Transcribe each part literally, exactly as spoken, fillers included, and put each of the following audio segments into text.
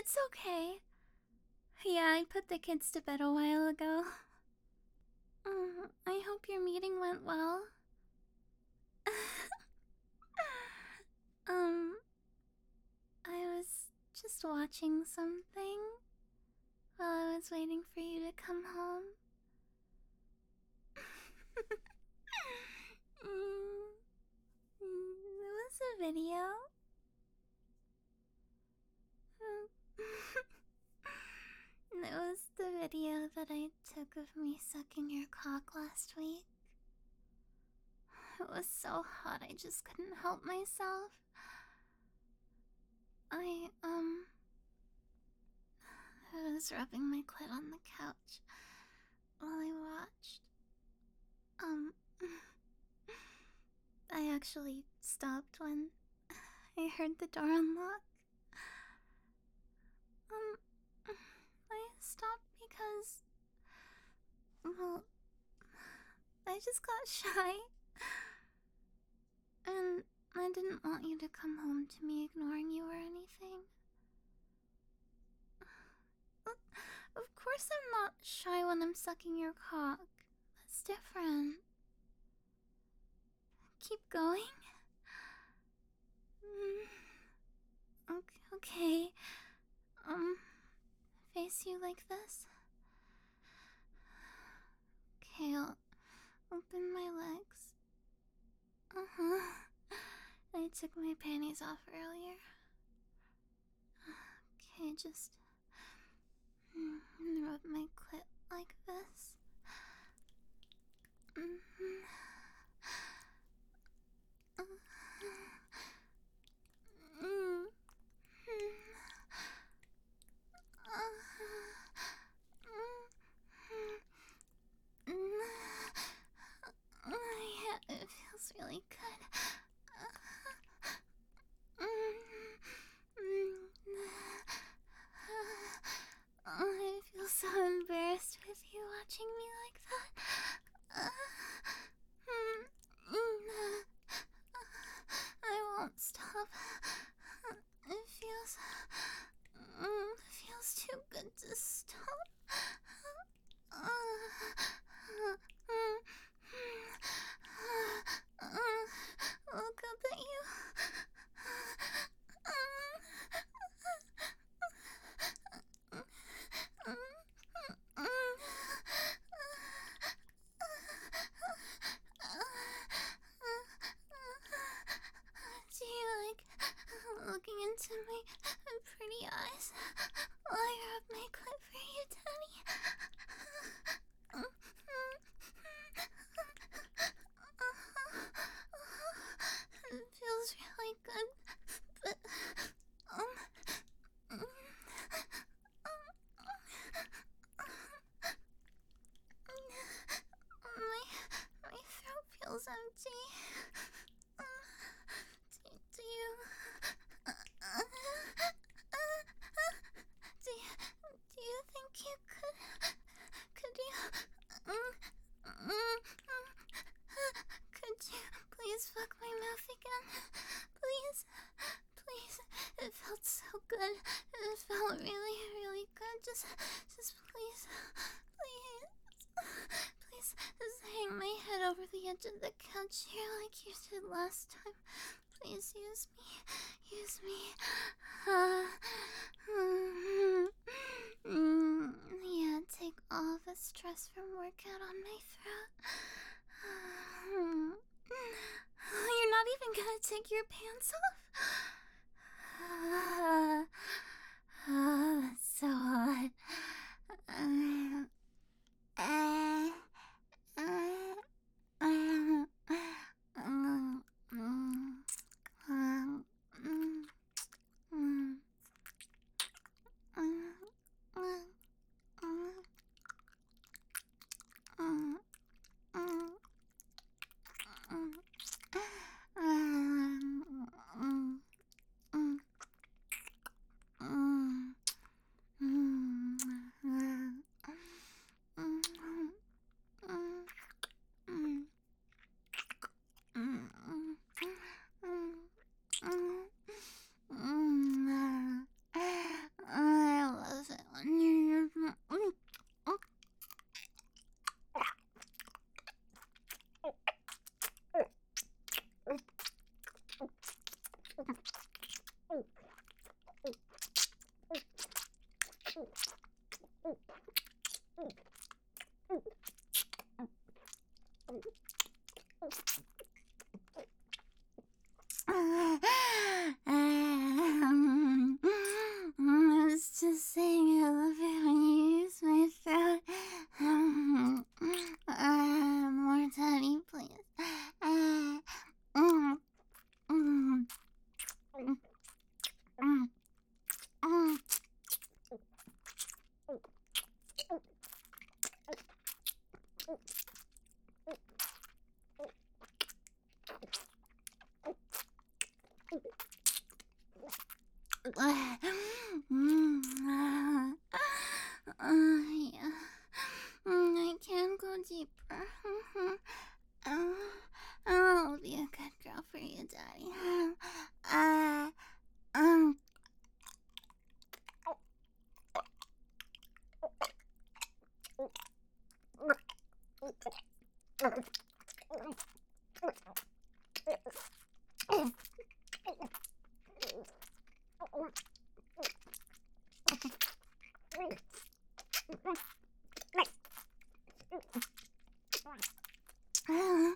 it's okay. Yeah, I put the kids to bed a while ago. Mm, I hope your meeting went well. um, I was just watching something while I was waiting for you to come home. mm, it was a video. It was the video that I took of me sucking your cock last week. It was so hot I just couldn't help myself. I, um... I was rubbing my clit on the couch while I watched. Um... I actually stopped when I heard the door unlock. Um... I stopped because... Well... I just got shy. And I didn't want you to come home to me ignoring you or anything. Of course I'm not shy when I'm sucking your cock. That's different. Keep going. Mm. Okay, okay. Um, face you like this. Okay, I'll open my legs. Uh-huh. I took my panties off earlier. Okay, just mm, rub my clit like this. Mm-hmm. Uh, mm, mm, uh, mm, mm, uh, yeah, it feels really good. Uh, mm, mm, uh, I feel so embarrassed with you watching me like that. Uh, mm, mm, I won't stop. It feels... Mm, it feels too good to stop. Uh, mm, uh, look up at you. Do you like looking into my pretty eyes while I rub my clit for you, Daddy? It feels really good, but um, my my throat feels empty. Do, do you do you do you think you could could you could you please fuck my mouth again? Please, please. It felt so good. It felt really, really good. Just, just please, please, please, just hang my head over the edge of the couch here like you did last time. Please use me, use me. Uh, mm, mm, yeah, take all the stress from workout on my throat. You're not even gonna take your pants off? Ah, ah, that's so hot. Uh, uh, uh, uh, um, mm, um, mm, mm, mm, mm, mm, mm, mm, mm, mm, mm. Mm, uh, uh, yeah. Mm, I can go deeper. Mhm. Uh, I'll be a good girl for you, Daddy. Uh, um. Mm,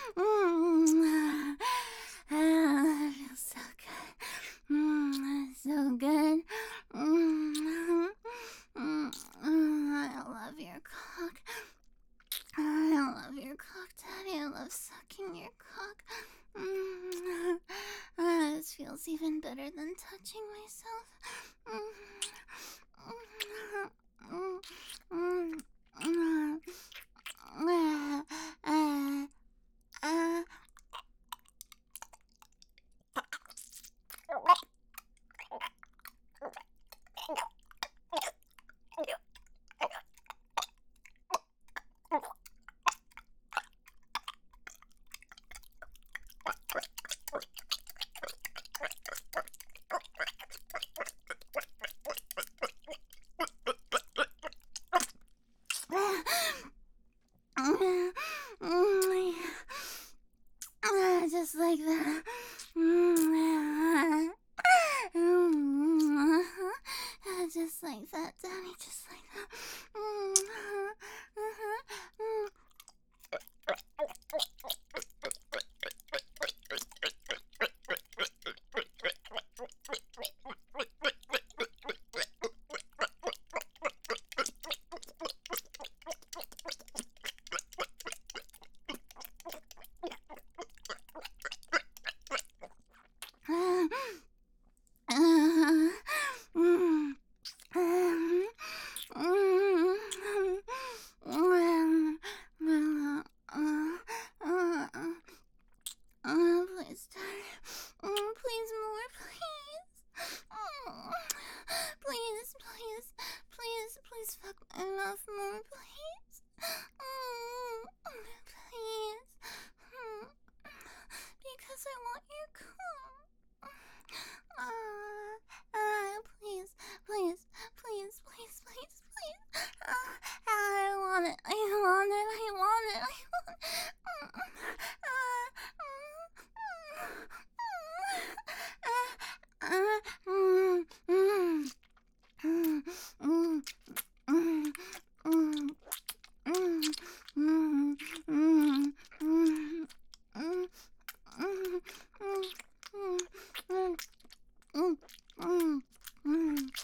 ah, it feels so good. Mm, so good. Mm, mm, mm, I love your cock. I love your cock, Daddy. I love sucking your cock. Mm, ah, this feels even better than touching myself. Mm, mm, mm, mm, ah, ah, ah. Just like that. Just like that, Daddy. Just like that. Oh, please, Daddy. Oh, please, more, please. Oh, please, please, please, please fuck my mouth more, please. Oh, please. Hmm. Because I want your cum. Ah, ah, please, please, please, please, please, please. Ah, I want it, I want it, I want it, I want it. Ah, mm, mm, mm, mm, mm, mm, mm, mm, mm, mm, mm, mm, mm, mm, mm, mm, mm.